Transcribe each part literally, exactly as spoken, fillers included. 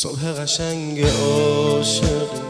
صبح قشنگ عاشقی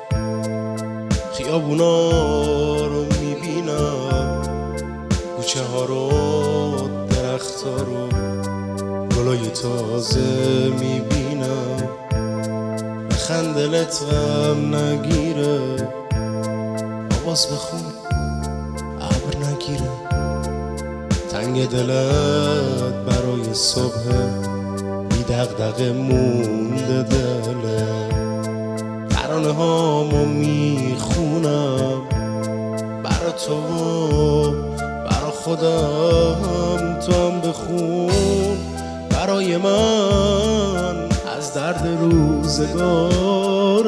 خیابونا رو میبینم، کوچه ها رو، درخت ها رو، گلای تازه میبینم. بخند دلت غم نگیره، آواز بخون ابر نگیره. تنگ دلت برای صبح بی دغدغه مونده دله. ترانه هامو میخونم برا تو و برا خودم، تو هم بخون برای من از درد روزگار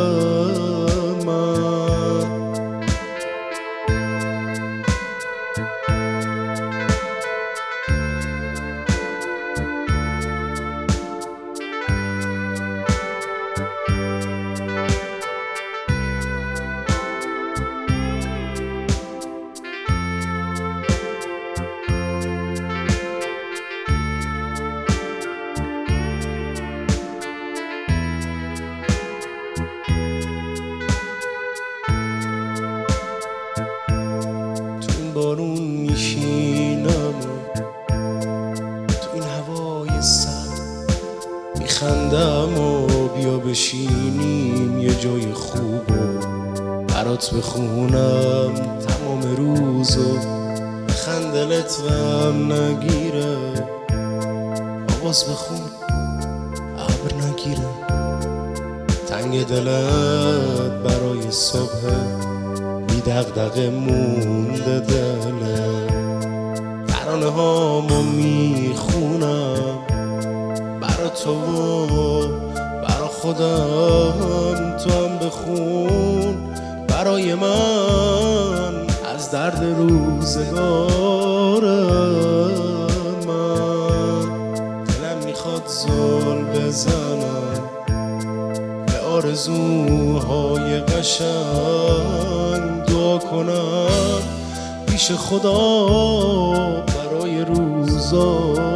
من. بارون میشینم و تو این هوای سرد میخندم و بیا بشینیم یه جای خوب و برات بخونم تمام روزو. بخند دلت غم نگیره، آواز بخون ابر نگیره. تنگ دلت برای صبح بی دغدغه مونده دله. ترانه هامو میخونم برا تو و برا خودم، تو هم بخون برای من از درد روزگار من. دلم میخواد زل بزنم به آرزوهای قشنگ، دعا کنم پیش خدا برای روزا